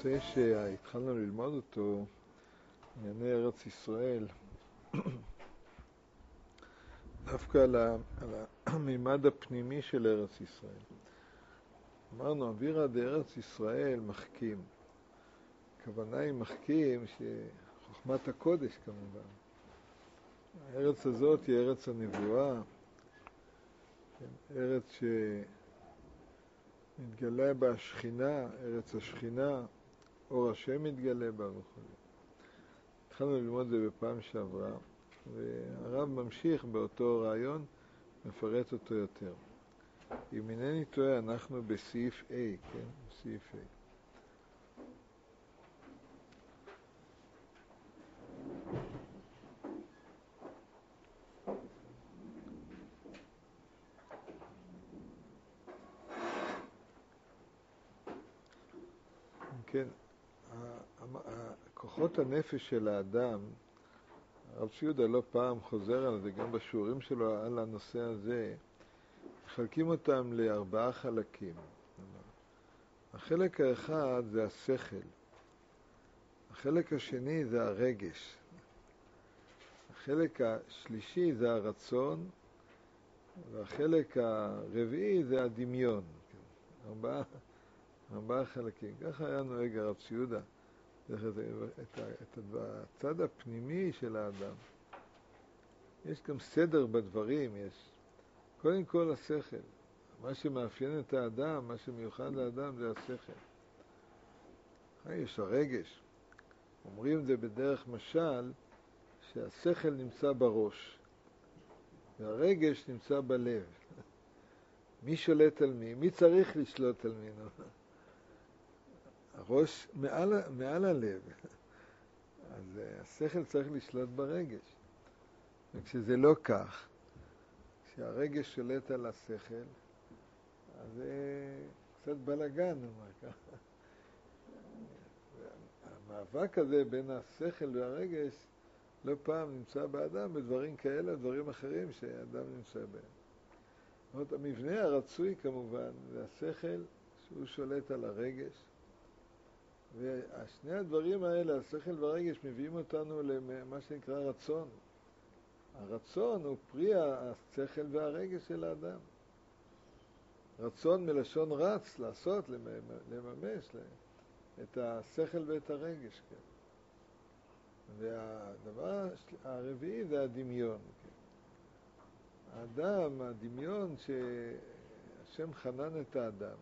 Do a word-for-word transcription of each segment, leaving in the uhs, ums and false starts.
הנושא שהתחלנו ללמוד אותו, ענייני ארץ ישראל, דווקא על, ה, על המימד הפנימי של ארץ ישראל. אמרנו, אווירא דארץ ישראל מחכים. הכוונה היא מחכים שחוכמת הקודש כמובן. הארץ הזאת היא ארץ הנבואה, ארץ שמתגלה בה השכינה, ארץ השכינה, אור השם מתגלה בה וכו'. התחלנו ללמוד זה בפעם שעברה, והרב ממשיך באותו רעיון, מפרט אותו יותר. אם אינני טועה, אנחנו בסעיף A, כן? בסעיף A. כן, כוחות הנפש של האדם, הרב ציודה לא פעם חוזר על זה, גם בשיעורים שלו על הנושא הזה, מחלקים אותם לארבעה חלקים. החלק האחד זה השכל, החלק השני זה הרגש, החלק השלישי זה הרצון, והחלק הרביעי זה הדמיון. ארבעה, ארבעה חלקים. ככה היה נוהג הרב ציודה. את הצד הפנימי של האדם. יש גם סדר בדברים, יש. קודם כל השכל. מה שמאפיין את האדם, מה שמיוחד לאדם זה השכל. יש הרגש. אומרים את זה בדרך משל, שהשכל נמצא בראש, והרגש נמצא בלב. מי שולט על מי? מי צריך לשלוט על מי? הראש מעל, מעל הלב. אז השכל צריך לשלוט ברגש. וכשזה לא כך, כשהרגש שולט על השכל, אז זה קצת בלגן, נאמר ככה. המאבק הזה בין השכל והרגש לא פעם נמצא באדם בדברים כאלה, דברים אחרים שהאדם נמצא בהם. זאת אומרת, המבנה הרצוי כמובן זה השכל שהוא שולט על הרגש, ושני הדברים האלה, השכל והרגש, מביאים אותנו למה שנקרא רצון. הרצון הוא פרי השכל והרגש של האדם. רצון מלשון רץ, לעשות, לממש את השכל ואת הרגש. כן. והדבר הרביעי זה הדמיון. כן. האדם, הדמיון שהשם חנן את האדם,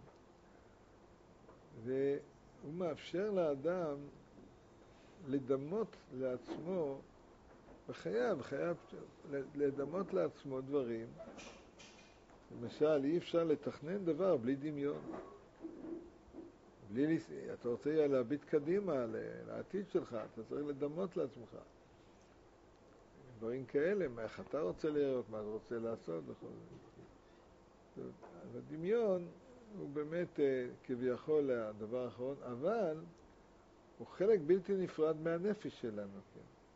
ו... הוא מאפשר לאדם לדמות לעצמו בחייו, בחייו, לדמות לעצמו דברים. למשל, אי אפשר לתכנן דבר בלי דמיון. בלי, אתה רוצה להביט קדימה לעתיד שלך, אתה צריך לדמות לעצמך. דברים כאלה, מה איך אתה רוצה לראות, מה אתה רוצה לעשות וכל זה. אז הדמיון הוא באמת כביכול הדבר האחרון, אבל הוא חלק בלתי נפרד מהנפש שלנו. כן?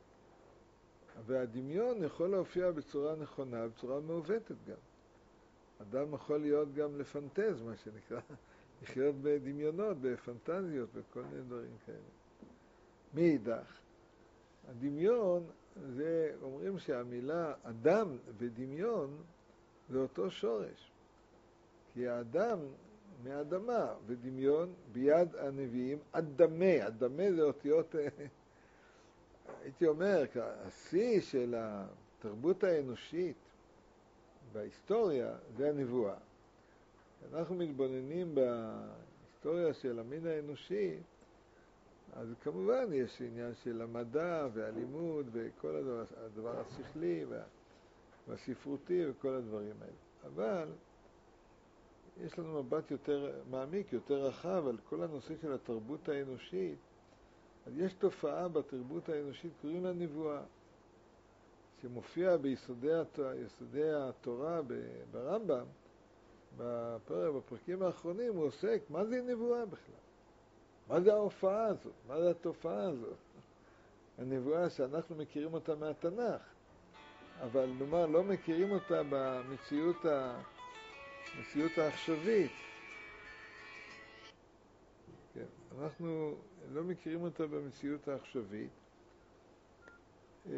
והדמיון יכול להופיע בצורה נכונה, בצורה מעוותת גם. אדם יכול להיות גם לפנטז, מה שנקרא, לחיות בדמיונות, בפנטזיות וכל מיני דברים כאלה. מאידך, הדמיון, זה, אומרים שהמילה אדם ודמיון זה אותו שורש. כי האדם מאדמה ודמיון ביד הנביאים, אדמה, אדמה זה אותיות, הייתי אומר, השיא של התרבות האנושית בהיסטוריה זה הנבואה. אנחנו מתבוננים בהיסטוריה של המין האנושי, אז כמובן יש עניין של המדע והלימוד וכל הדבר, הדבר השכלי והספרותי וכל הדברים האלה. אבל יש לנו מבט יותר מעמיק, יותר רחב על כל הנושא של התרבות האנושית. אז יש תופעה בתרבות האנושית, קוראים לה נבואה, שמופיע ביסודי יסודי התורה ברמב"ם, בפרק, בפרקים האחרונים, הוא עוסק, מה זה נבואה בכלל? מה זה ההופעה הזאת? מה זה התופעה הזאת? הנבואה שאנחנו מכירים אותה מהתנ"ך, אבל נאמר, לא מכירים אותה במציאות ה... מציאות העכשווית. כן. אנחנו לא מכירים אותה במציאות העכשווית, אה,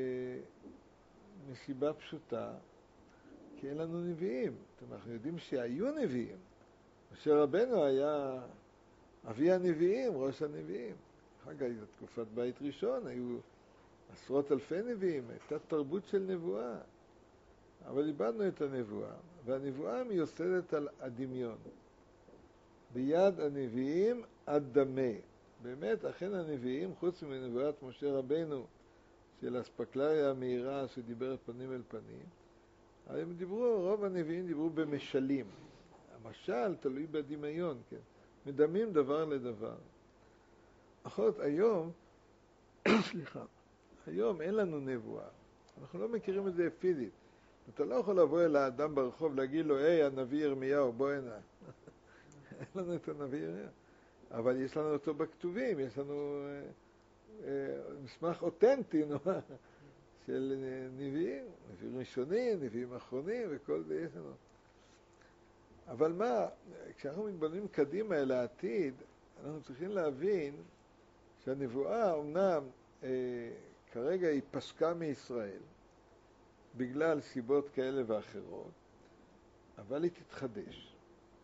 מסיבה פשוטה, כי אין לנו נביאים. אנחנו יודעים שהיו נביאים. משה רבנו היה אבי הנביאים, ראש הנביאים. אחר כך בתקופת בית ראשון היו עשרות אלפי נביאים, הייתה תרבות של נבואה. אבל איבדנו את הנבואה, והנבואה מיוסדת על הדמיון. ביד הנביאים עד דמה. באמת, אכן הנביאים, חוץ מנבואת משה רבנו, של הספקלריה המהירה שדיברת פנים אל פנים, הם דיברו, רוב הנביאים דיברו במשלים. המשל תלוי בדמיון, כן. מדמים דבר לדבר. אחות, היום, סליחה, היום אין לנו נבואה. אנחנו לא מכירים את זה פיזית. אתה לא יכול לבוא אל האדם ברחוב להגיד לו, היי, הנביא ירמיהו, בוא הנה. אין לנו את הנביא ירמיהו. אבל יש לנו אותו בכתובים, יש לנו אה, אה, מסמך אותנטי, נו, של נביאים, נביאים ראשונים, נביאים אחרונים, וכל זה יש לנו. אבל מה, כשאנחנו מתבוננים קדימה אל העתיד, אנחנו צריכים להבין שהנבואה אומנם אה, כרגע היא פסקה מישראל, בגלל סיבות כאלה ואחרות, אבל היא תתחדש.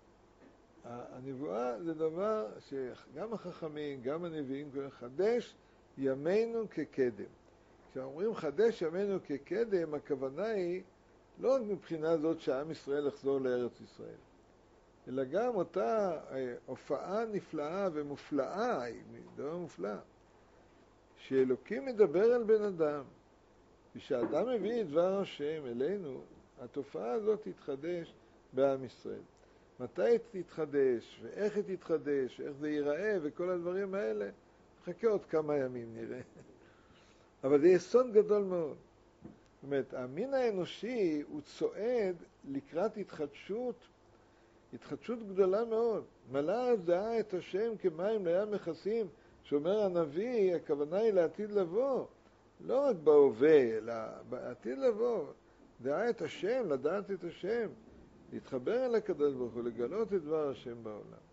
הנבואה זה דבר שגם החכמים, גם הנביאים, חדש ימינו כקדם. כשאומרים חדש ימינו כקדם, הכוונה היא לא רק מבחינה זאת שעם ישראל יחזור לארץ ישראל, אלא גם אותה הופעה נפלאה ומופלאה, דבר מופלא, שאלוקים מדבר על בן אדם, ושאדם מביא את דבר השם אלינו, התופעה הזאת תתחדש בעם ישראל. מתי היא תתחדש, ואיך היא תתחדש, ואיך זה ייראה, וכל הדברים האלה, חכה עוד כמה ימים נראה. אבל זה יסוד גדול מאוד. זאת אומרת, המין האנושי הוא צועד לקראת התחדשות, התחדשות גדולה מאוד. מלא הארץ דעה את השם כמים לים מכסים, שאומר הנביא, הכוונה היא לעתיד לבוא. לא רק בהווה, אלא בעתיד לבוא. דעה את השם, לדעת את השם, להתחבר אל הקדוש ברוך הוא, לגלות את דבר השם בעולם.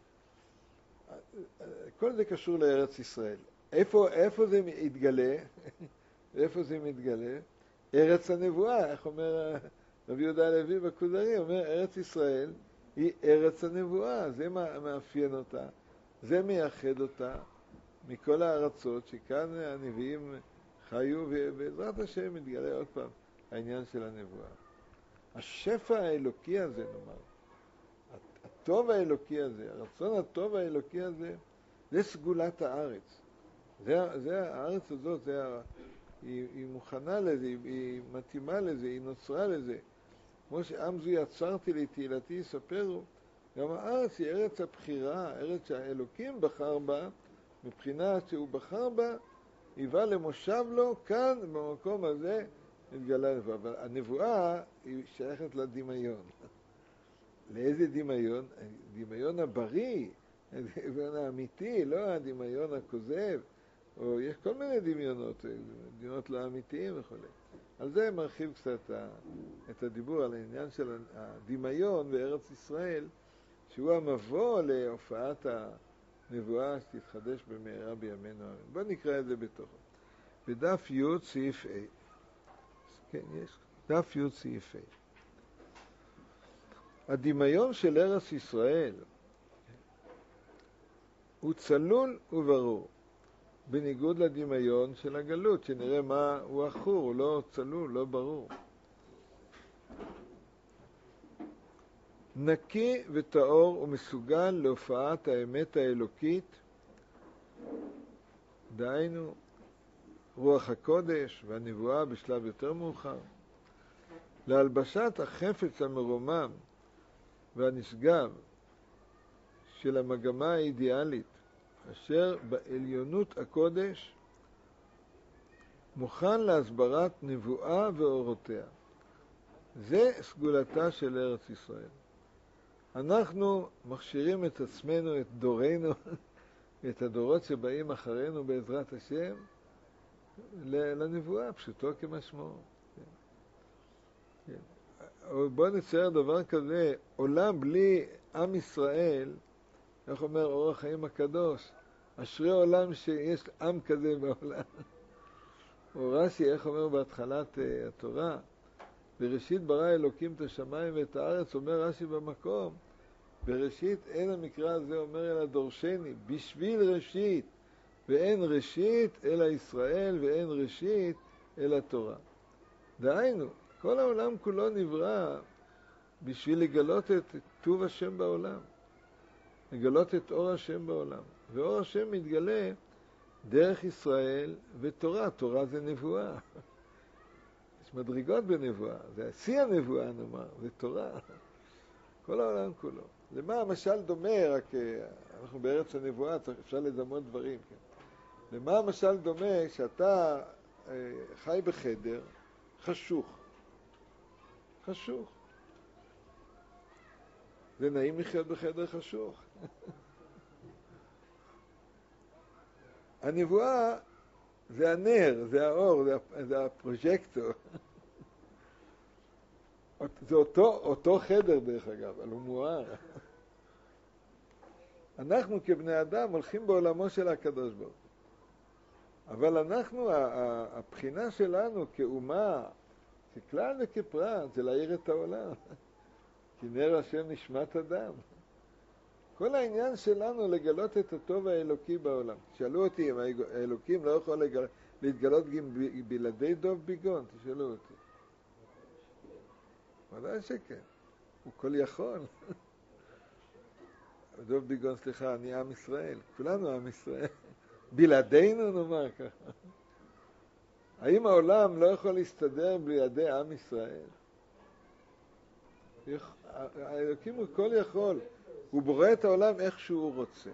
כל זה קשור לארץ ישראל. איפה, איפה זה מתגלה? איפה זה מתגלה? ארץ הנבואה, איך אומר רבי יהודה הלוי בכוזרי, אומר ארץ ישראל היא ארץ הנבואה, זה מאפיין אותה, זה מייחד אותה מכל הארצות שכאן הנביאים חיו, ובעזרת השם מתגלה עוד פעם העניין של הנבואה. השפע האלוקי הזה, נאמר, הטוב האלוקי הזה, הרצון הטוב האלוקי הזה, זה סגולת הארץ. זה, זה הארץ הזאת, זה, היא, היא מוכנה לזה, היא, היא מתאימה לזה, היא נוצרה לזה. כמו שעם זו יצרתי לי, תהילתי יספרו, גם הארץ היא ארץ הבחירה, ארץ שהאלוקים בחר בה, מבחינה שהוא בחר בה, היווה למושב לו, כאן במקום הזה התגלה לבוא. אבל הנבואה היא שייכת לדמיון. לאיזה דמיון? הדמיון הבריא, הדמיון האמיתי, לא הדמיון הכוזב, או יש כל מיני דמיונות, דמיונות לא אמיתיים וכו'. על זה מרחיב קצת את הדיבור על העניין של הדמיון בארץ ישראל, שהוא המבוא להופעת הנבואה שתתחדש במהרה בימינו אמן. בואו נקרא את זה בתוכו. בדף י' סעיף A. כן, יש. דף י' סעיף A. הדמיון של ארץ ישראל הוא צלול וברור, בניגוד לדמיון של הגלות, שנראה מה הוא אחור, הוא לא צלול, לא ברור. נקי וטהור ומסוגל להופעת האמת האלוקית, דהיינו רוח הקודש והנבואה בשלב יותר מאוחר, להלבשת החפץ המרומם והנשגב של המגמה האידיאלית, אשר בעליונות הקודש מוכן להסברת נבואה ואורותיה. זה סגולתה של ארץ ישראל. אנחנו מכשירים את עצמנו, את דורנו, את הדורות שבאים אחרינו בעזרת השם, לנבואה, פשוטו כמשמעו. כן. כן. בואו נצייר דבר כזה, עולם בלי עם ישראל איך אומר אור החיים הקדוש? אשרי עולם שיש עם כזה בעולם. או רש"י, איך אומר בהתחלת uh, התורה? בראשית ברא אלוקים את השמיים ואת הארץ, אומר רש"י במקום, בראשית אין המקרא הזה אומר אלא דורשני, בשביל ראשית, ואין ראשית אלא ישראל, ואין ראשית אלא תורה. דהיינו, כל העולם כולו נברא בשביל לגלות את טוב השם בעולם, לגלות את אור השם בעולם. ואור השם מתגלה דרך ישראל ותורה. תורה זה נבואה. יש מדרגות בנבואה, זה שיא הנבואה נאמר, זה תורה. כל העולם כולו. למה המשל דומה, רק אנחנו בארץ הנבואה, אפשר לדמות דברים. כן? למה המשל דומה שאתה אה, חי בחדר חשוך. חשוך. זה נעים לחיות בחדר חשוך. הנבואה זה הנר, זה האור, זה, זה הפרוז'קטור. זה אותו, אותו חדר דרך אגב, אבל הוא מואר. אנחנו כבני אדם הולכים בעולמו של הקדוש ברוך הוא. אבל אנחנו, הבחינה שלנו כאומה, ככלל וכפרט, זה להאיר את העולם. כי נר השם נשמת אדם. כל העניין שלנו לגלות את הטוב האלוקי בעולם. שאלו אותי אם האלוקים לא יכול לגל... להתגלות בלעדי דוב ביגון, תשאלו אותי. ודאי שכן. הוא כל יכול. דוב ביגון, סליחה, אני עם ישראל. כולנו עם ישראל. בלעדינו נאמר ככה. האם העולם לא יכול להסתדר בלעדי עם ישראל? האלוקים הוא כל יכול. הוא בורא את העולם איך שהוא רוצה.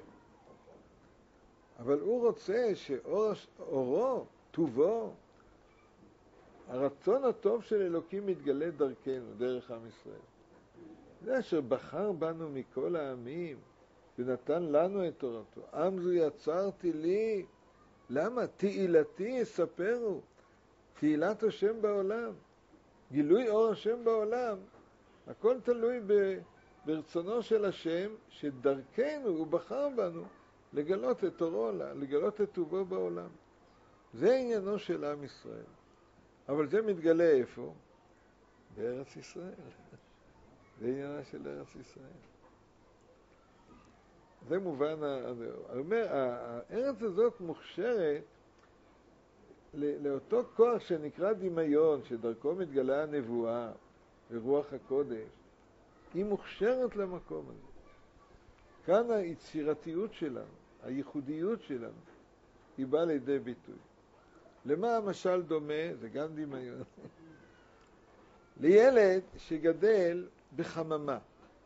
אבל הוא רוצה שאורו, טובו, הרצון הטוב של אלוקים מתגלה דרכנו, דרך עם ישראל. זה אשר בחר בנו מכל העמים ונתן לנו את תורתו. עם זו יצרתי לי. למה? תהילתי יספרו. תהילת השם בעולם. גילוי אור השם בעולם. הכל תלוי ב... ברצונו של השם, שדרכנו הוא בחר בנו לגלות את אורו, לגלות את טובו בעולם. זה עניינו של עם ישראל. אבל זה מתגלה איפה? בארץ ישראל. זה עניינה של ארץ ישראל. זה מובן, אני אומר, הארץ הזאת מוכשרת לאותו כוח שנקרא דמיון, שדרכו מתגלה הנבואה ורוח הקודש. היא מוכשרת למקום הזה. כאן היצירתיות שלנו, הייחודיות שלנו, היא באה לידי ביטוי. למה המשל דומה? זה גם דמיון. לילד שגדל בחממה,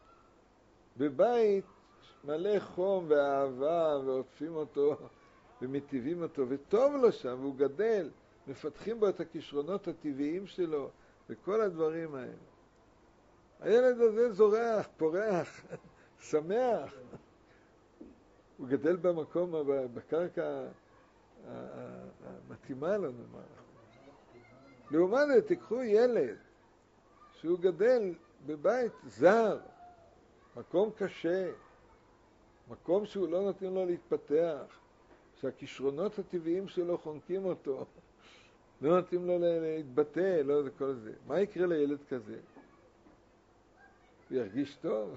בבית מלא חום ואהבה, ועוטפים אותו ומטיבים אותו, וטוב לו שם, והוא גדל, מפתחים בו את הכישרונות הטבעיים שלו, וכל הדברים האלה. הילד הזה זורח, פורח, שמח. הוא גדל במקום, בקרקע המתאימה לו, נאמר. לעומת זה, תיקחו ילד שהוא גדל בבית זר, מקום קשה, מקום שהוא לא נותן לו להתפתח, שהכישרונות הטבעיים שלו חונקים אותו, לא נותנים לו להתבטא, לא זה כל זה. מה יקרה לילד כזה? הוא ירגיש טוב?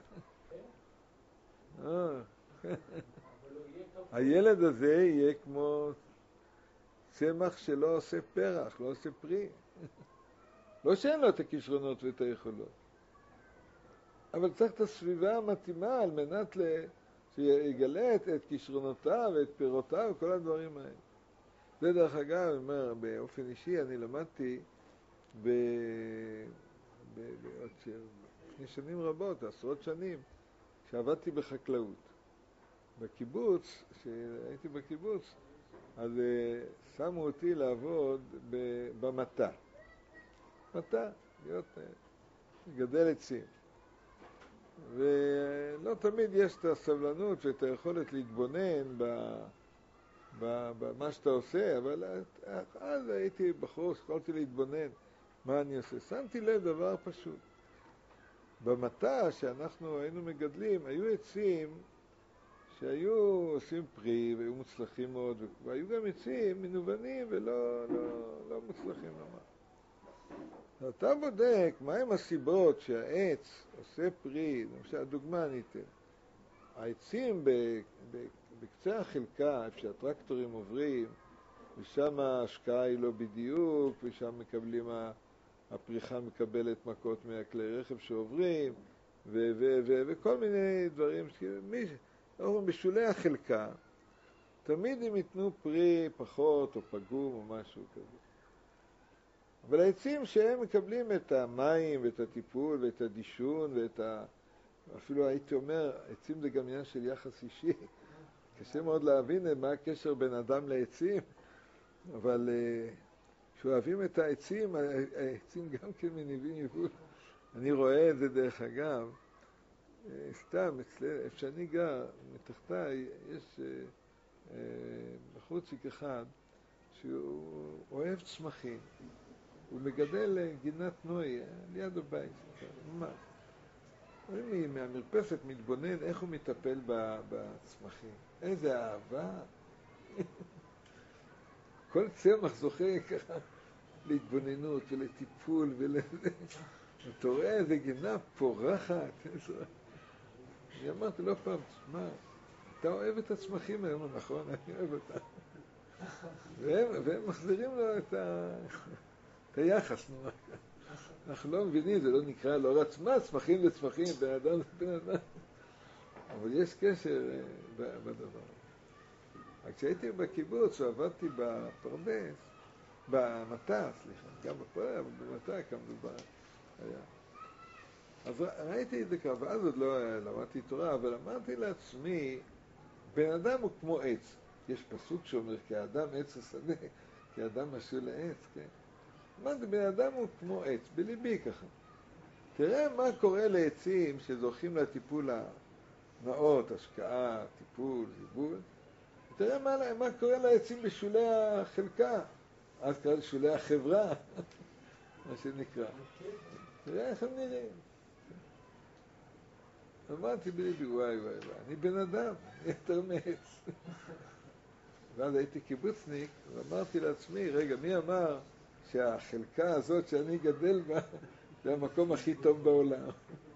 הילד הזה יהיה כמו צמח שלא עושה פרח, לא עושה פרי. לא שאין לו את הכישרונות ואת היכולות. אבל צריך את הסביבה המתאימה על מנת שיגלה את כישרונותיו ואת פירותיו וכל הדברים האלה. זה דרך אגב, אני אומר, באופן אישי אני למדתי ב... ב... ב... לפני שנים רבות, עשרות שנים, שעבדתי בחקלאות. בקיבוץ, כשהייתי בקיבוץ, אז uh, שמו אותי לעבוד במטה. מטה, להיות uh, גדל עצים. ולא תמיד יש את הסבלנות ואת היכולת להתבונן במה שאתה עושה, אבל אז הייתי בחור, יכולתי להתבונן מה אני עושה. שמתי לב דבר פשוט. במטה שאנחנו היינו מגדלים, היו עצים שהיו עושים פרי והיו מוצלחים מאוד, והיו גם עצים מנוונים ולא לא, לא מוצלחים ממש. אתה בודק מהם הסיבות שהעץ עושה פרי, למשל הדוגמה אני אתן. העצים בקצה החלקה, איפה שהטרקטורים עוברים, ושם ההשקעה היא לא בדיוק, ושם מקבלים, הפריחה מקבלת מכות מהכלי רכב שעוברים, ו- ו- ו- וכל מיני דברים, בשולי החלקה, תמיד הם ייתנו פרי פחות או פגום או משהו כזה. אבל העצים שהם מקבלים את המים ואת הטיפול ואת הדישון ואת ה... אפילו הייתי אומר, עצים זה גם עניין של יחס אישי. קשה מאוד להבין מה הקשר בין אדם לעצים, אבל כשאוהבים את העצים, העצים גם כן מניבים יבול. אני רואה את זה דרך אגב, סתם, איפה שאני גר, מתחתיי, יש בחורצ'יק אחד שהוא אוהב צמחים. הוא מגדל גינת נוי ליד הבית, ממש. אני מהמרפסת מתבונן איך הוא מטפל בצמחים. איזה אהבה. כל צמח זוכה ככה להתבוננות ולטיפול ולזה. אתה רואה איזה גינה פורחת. אני אמרתי לא פעם, תשמע, אתה אוהב את הצמחים היום, נכון? אני אוהב אותם. והם, והם מחזירים לו את, ה... את היחס. אנחנו לא מבינים, זה לא נקרא, לא רצמה, צמחים וצמחים, בן אדם זה בן אדם. אבל יש קשר בדבר. כשהייתי בקיבוץ, עבדתי בפרדס, במטה, סליחה, גם בפרדס, אבל במטה כמדובר היה. אז ראיתי את זה כבר, ואז עוד לא למדתי תורה, אבל אמרתי לעצמי, בן אדם הוא כמו עץ. יש פסוק שאומר, כי האדם עץ השדה, כי האדם משול לעץ, כן? אמרתי, בן אדם הוא כמו עץ, בליבי ככה. תראה מה קורה לעצים שזוכים לטיפול הנאות, השקעה, טיפול, זיבול. תראה מה, מה קורה לעצים בשולי החלקה, אז קרה שולי החברה, מה שנקרא. תראה איך הם נראים. אמרתי בליבי, וואי וואי וואי, אני בן אדם, אני יותר מעץ. ואז הייתי קיבוצניק, ואמרתי לעצמי, רגע, מי אמר שהחלקה הזאת שאני גדל בה, זה המקום הכי טוב בעולם?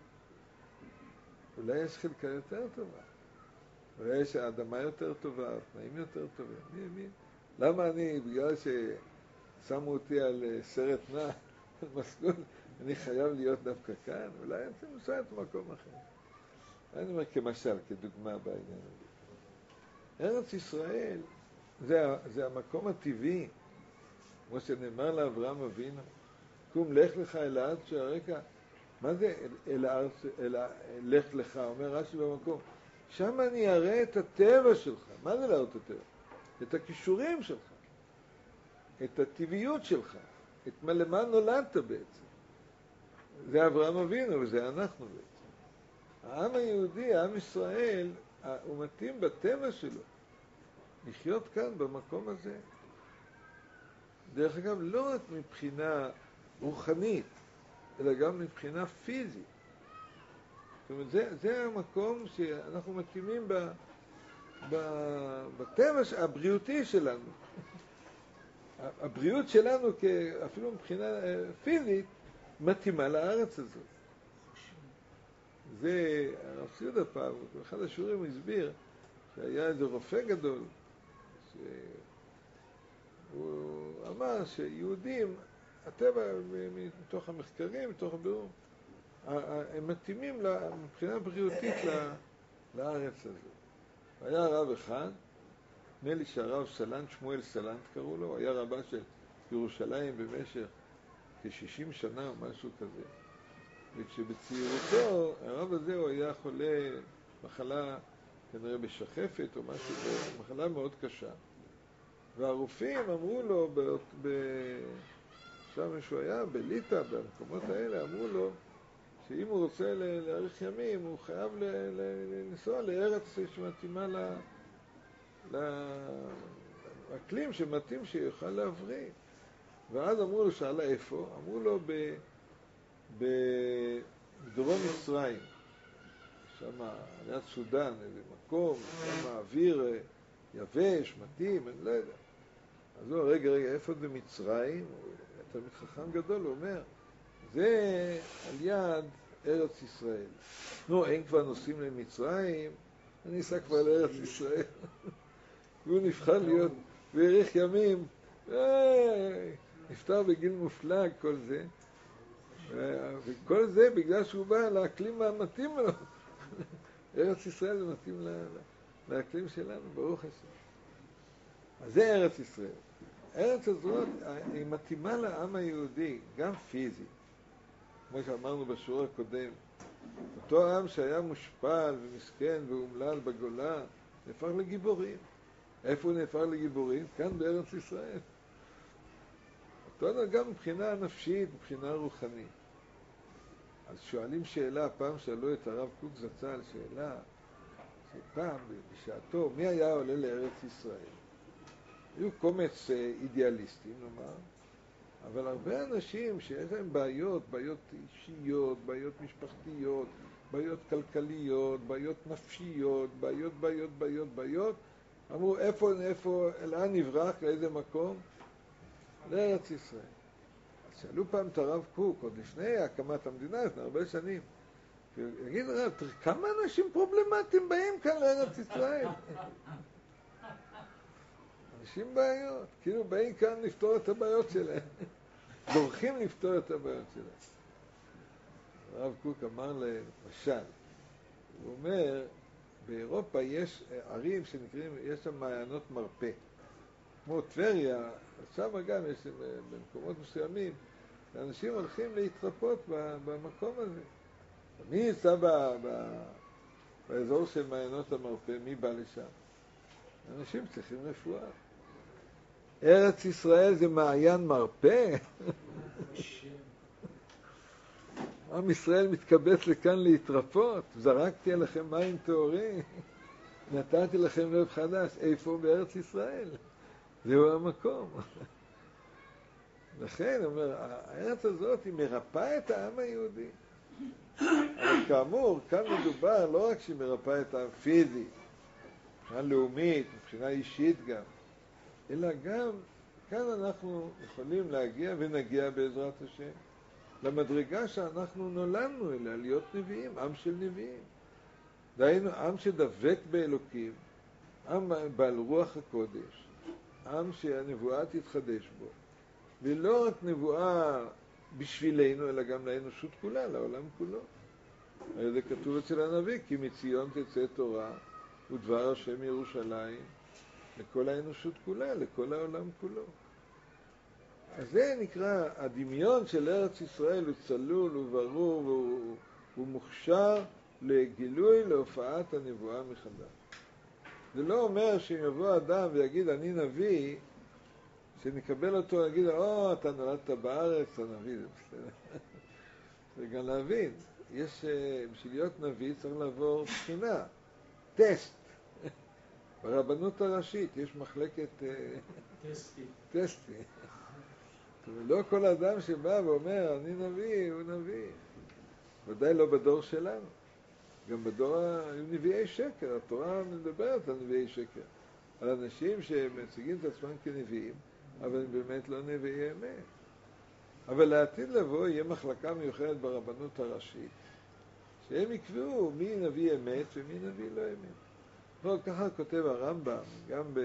אולי יש חלקה יותר טובה. אולי יש האדמה יותר טובה, התנאים יותר טובים. מי, מי? למה אני, בגלל ששמו אותי על סרט נע, על מסלול, אני חייב להיות דווקא כאן? אולי אני צריך לנסוע את מקום אחר. אני אומר כמשל, כדוגמה בעניין הזה. ארץ ישראל זה, זה המקום הטבעי, כמו שנאמר לאברהם אבינו, קום לך לך אל הארץ שהרקע. מה זה אל, אל הארץ, אל, לך לך, אומר רש"י במקום. שם אני אראה את הטבע שלך. מה זה להראות את הטבע? את הכישורים שלך, את הטבעיות שלך, את מה למה נולדת בעצם. זה אברהם אבינו וזה אנחנו בעצם. העם היהודי, העם ישראל, הוא מתאים בטבע שלו לחיות כאן במקום הזה. דרך אגב, לא רק מבחינה רוחנית, אלא גם מבחינה פיזית. זאת אומרת, זה, זה המקום שאנחנו מתאימים ב, ב, בטבע הבריאותי שלנו. הבריאות שלנו, אפילו מבחינה פיזית, מתאימה לארץ הזאת. זה, הרב סיודה פעם, באחד השיעורים הוא הסביר, שהיה איזה רופא גדול, שהוא אמר שיהודים, הטבע מתוך המחקרים, מתוך הבירור, הם מתאימים מבחינה בריאותית לארץ הזאת. היה רב אחד, נדמה לי שהרב סלנט, שמואל סלנט קראו לו, היה רבה של ירושלים במשך כ-שישים שנה או משהו כזה. וכשבצעירותו, הרב הזה הוא היה חולה מחלה כנראה בשחפת או משהו, מחלה מאוד קשה. והרופאים אמרו לו, ב... ב... שם מישהו היה, בליטא, במקומות האלה, אמרו לו שאם הוא רוצה להאריך ימים, הוא חייב ל... ל... לנסוע לארץ שמתאימה ל... לאקלים שמתאים שיוכל להבריא. ואז אמרו לו, שאלה איפה? אמרו לו ב... בדרום מצרים, שם ליד סודן, איזה מקום, שם האוויר יבש, מתאים, אני לא יודע. אז הוא, רגע, רגע, איפה זה מצרים? אתה חכם גדול, הוא אומר, זה על יד ארץ ישראל. נו, הם כבר נוסעים למצרים, אני אסע כבר לארץ ישראל. והוא נבחר להיות, והאריך ימים, נפטר בגיל מופלג כל זה. וכל זה בגלל שהוא בא לאקלים המתאים לו. ארץ ישראל זה מתאים לאקלים שלנו, ברוך השם. אז זה ארץ ישראל. ארץ הזאת היא מתאימה לעם היהודי, גם פיזית. כמו שאמרנו בשיעור הקודם, אותו עם שהיה מושפל ומסכן ואומלל בגולה, נהפך לגיבורים. איפה הוא נהפך לגיבורים? כאן בארץ ישראל. אותו גם מבחינה נפשית, מבחינה רוחנית. אז שואלים שאלה, פעם שאלו את הרב קוק זצ"ל שאלה, שפעם בשעתו, מי היה עולה לארץ ישראל? היו קומץ אידיאליסטים, נאמר, אבל הרבה אנשים שיש להם בעיות, בעיות אישיות, בעיות משפחתיות, בעיות כלכליות, בעיות נפשיות, בעיות, בעיות, בעיות, בעיות, אמרו, איפה, איפה, לאן נברח, לאיזה מקום? לארץ ישראל. אז שאלו פעם את הרב קוק, עוד לפני הקמת המדינה, לפני הרבה שנים, ויגיד הרב, כמה אנשים פרובלמטיים באים כאן לארץ ישראל? אנשים בעיות, כאילו באים כאן לפתור את הבעיות שלהם. דורכים לפתור את הבעיות שלהם. הרב קוק אמר למשל, הוא אומר, באירופה יש ערים שנקראים, יש שם מעיינות מרפא. כמו טבריה, שם גם יש במקומות מסוימים, אנשים הולכים להתרפות במקום הזה. מי נמצא באזור של מעיינות המרפא? מי בא לשם? אנשים צריכים רפואה. ארץ ישראל זה מעיין מרפא. עם ישראל מתקבץ לכאן להתרפות. זרקתי עליכם מים טהורים, נתתי לכם לב חדש. איפה? בארץ ישראל. זהו המקום. לכן, אומר, הארץ הזאת היא מרפאה את העם היהודי. אבל כאמור, כאן מדובר לא רק שהיא מרפאה את העם פיזי, מבחינה לאומית, מבחינה אישית גם, אלא גם כאן אנחנו יכולים להגיע ונגיע בעזרת השם למדרגה שאנחנו נולדנו אליה, להיות נביאים, עם של נביאים. דהיינו, עם שדבק באלוקים, עם בעל רוח הקודש, עם שהנבואה תתחדש בו, ולא רק נבואה בשבילנו, אלא גם לאנושות כולה, לעולם כולו. זה כתוב אצל הנביא, כי מציון תצא תורה ודבר השם ירושלים לכל האנושות כולה, לכל העולם כולו. אז זה נקרא, הדמיון של ארץ ישראל הוא צלול, הוא ברור, והוא, הוא מוכשר לגילוי, להופעת הנבואה מחדש. זה לא אומר שאם יבוא אדם ויגיד, אני נביא, שנקבל אותו, נגיד, או, אתה נולדת בארץ, אתה נביא, זה בסדר. זה גם להבין, יש, בשביל להיות נביא צריך לעבור בחינה, טסט. ברבנות הראשית יש מחלקת טסטי. טסטי. לא כל אדם שבא ואומר, אני נביא, הוא נביא. ודאי לא בדור שלנו. גם בדור היו נביאי שקר, התורה מדברת על נביאי שקר. על אנשים שמציגים את עצמם כנביאים, אבל הם באמת לא נביאי אמת. אבל לעתיד לבוא יהיה מחלקה מיוחדת ברבנות הראשית, שהם יקבעו מי נביא אמת ומי נביא לא אמת. לא, ככה כותב הרמב"ם, גם, ב,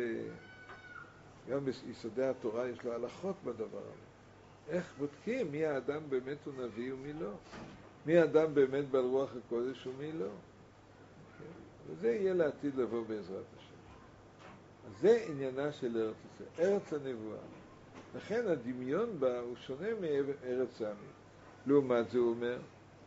גם ביסודי התורה יש לו הלכות בדבר הזה. איך בודקים מי האדם באמת הוא נביא ומי לא? מי האדם באמת בעל רוח הקודש ומי לא? וזה יהיה לעתיד לבוא בעזרת השם. אז זה עניינה של ארץ ישראל, ארץ הנבואה. לכן הדמיון בה הוא שונה מארץ העמים. לעומת זה הוא אומר,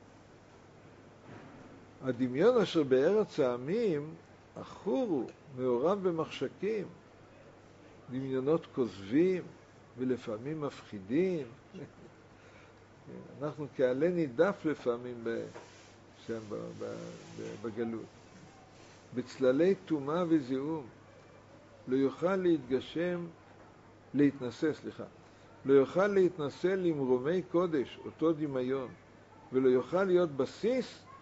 הדמיון אשר בארץ העמים אחור הוא מעורב במחשכים, דמיונות כוזבים ולפעמים מפחידים. אנחנו כעלה נידף לפעמים שם בגלות. בצללי תומה וזיהום לא יוכל להתגשם, להתנסה, סליחה, לא יוכל להתנסה למרומי קודש, אותו דמיון, ולא יוכל להיות בסיס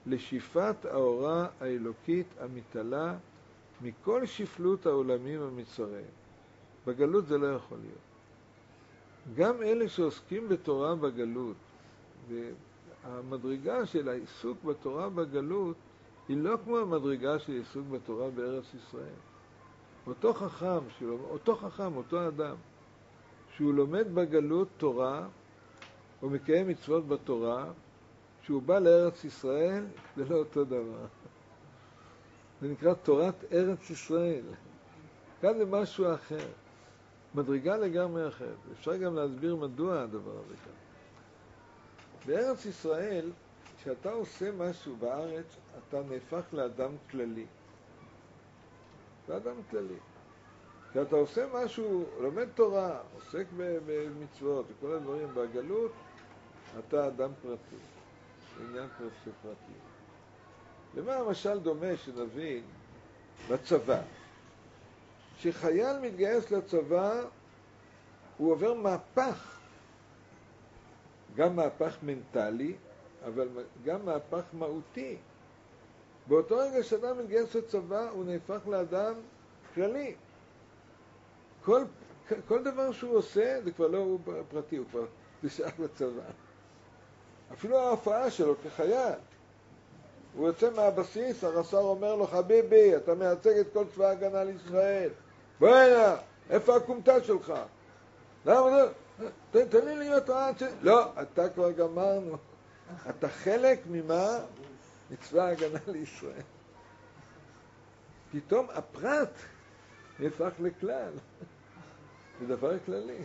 לשאיפת האורה האלוקית המתעלה מכל שפלות העולמים המצרים. בגלות זה לא יכול להיות. גם אלה שעוסקים בתורה בגלות, והמדרגה של העיסוק בתורה בגלות היא לא כמו המדרגה של העיסוק בתורה בארץ ישראל. אותו חכם, אותו חכם, אותו אדם, שהוא לומד בגלות תורה, או מקיים מצוות בתורה, שהוא בא לארץ ישראל, זה לא אותו דבר. זה נקרא תורת ארץ ישראל. כאן זה משהו אחר. מדרגה לגמרי אחרת. אפשר גם להסביר מדוע הדבר הזה כאן. בארץ ישראל, כשאתה עושה משהו בארץ, אתה נהפך לאדם כללי. זה אדם כללי. כשאתה עושה משהו, לומד תורה, עוסק במצוות וכל הדברים בגלות, אתה אדם פרטי. עניין פרטי פרטי. למה המשל דומה שנבין בצבא? כשחייל מתגייס לצבא, הוא עובר מהפך. גם מהפך מנטלי, אבל גם מהפך מהותי. באותו רגע שאדם מתגייס לצבא, הוא נהפך לאדם כללי. כל, כל דבר שהוא עושה, זה כבר לא הוא פרטי, הוא כבר נשאר לצבא. אפילו ההופעה שלו כחייל. הוא יוצא מהבסיס, הרס"ר אומר לו, חביבי, אתה מייצג את כל צבא ההגנה לישראל. בוא הנה, איפה הקומטה שלך? למה לא? תן לי להיות רעד ש... לא, אתה כבר גמרנו. אתה חלק ממה? מצבא ההגנה לישראל. פתאום הפרט נהפך לכלל. זה דבר כללי.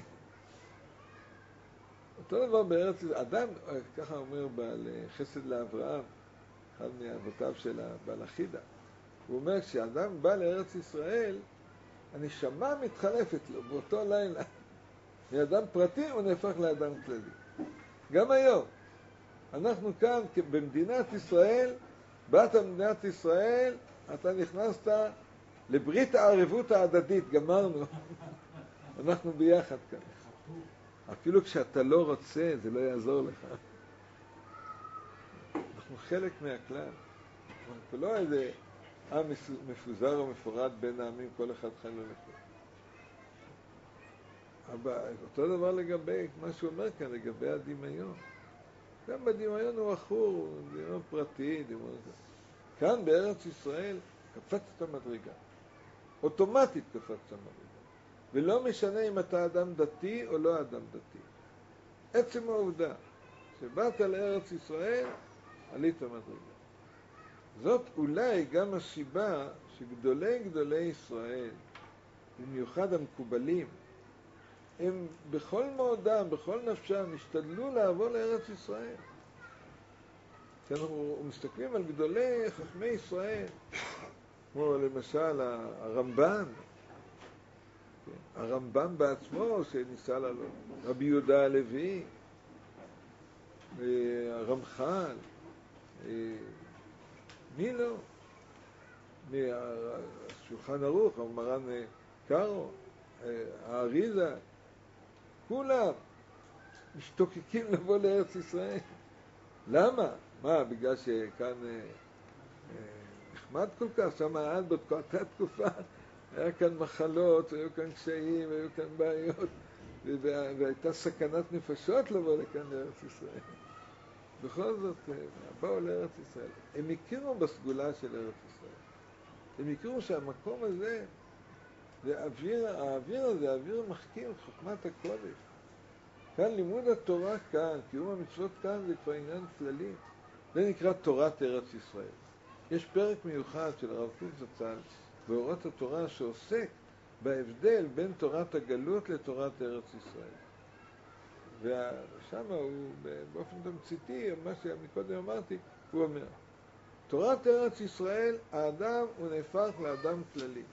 אותו דבר בארץ, אדם, ככה אומר בעל חסד לאברהם, אחד מאבותיו של הבעל החידה, הוא אומר, כשאדם בא לארץ ישראל, הנשמה מתחלפת לו באותו לילה. מאדם פרטי הוא נהפך לאדם כללי. גם היום, אנחנו כאן במדינת ישראל, באת במדינת ישראל, אתה נכנסת לברית הערבות ההדדית, גמרנו. אנחנו ביחד כאן. אפילו כשאתה לא רוצה, זה לא יעזור לך. אנחנו חלק מהכלל. אנחנו לא איזה עם מפוזר או מפורד בין העמים, כל אחד חי לו לכל. אבל אותו דבר לגבי מה שהוא אומר כאן, לגבי הדמיון. גם בדמיון הוא אחור, דמיון פרטי, דמיון... כאן בארץ ישראל קפצת המדרגה. אוטומטית קפצת המדרגה. ולא משנה אם אתה אדם דתי או לא אדם דתי. עצם העובדה שבאת לארץ ישראל, עלית מדרגה. זאת אולי גם הסיבה שגדולי גדולי ישראל, במיוחד המקובלים, הם בכל מאודם, בכל נפשם, השתדלו לעבור לארץ ישראל. כשאנחנו מסתכלים על גדולי חכמי ישראל, כמו למשל הרמב"ן, הרמב"ם בעצמו שניסה לעלות, רבי יהודה הלוי, הרמח"ל, מי לא? מהשולחן ערוך, מרן קארו, האריזה, כולם משתוקקים לבוא לארץ ישראל. למה? מה, בגלל שכאן נחמד כל כך, שם עד באותה תקופה היה כאן מחלות, היו כאן קשיים, היו כאן בעיות, והייתה סכנת נפשות לבוא לכאן לארץ ישראל. בכל זאת, באו לארץ ישראל. הם הכירו בסגולה של ארץ ישראל. הם הכירו שהמקום הזה, האוויר, האוויר הזה, האוויר מחכים, חוכמת הקודש. כאן לימוד התורה כאן, קיום המצוות כאן, זה כבר עניין כללי. זה נקרא תורת ארץ ישראל. יש פרק מיוחד של הרב קוק זצ"ל באורות התורה שעוסק בהבדל בין תורת הגלות לתורת ארץ ישראל. ושם הוא באופן תמציתי, מה שמקודם אמרתי, הוא אומר, תורת ארץ ישראל, האדם הוא נהפך לאדם כללי.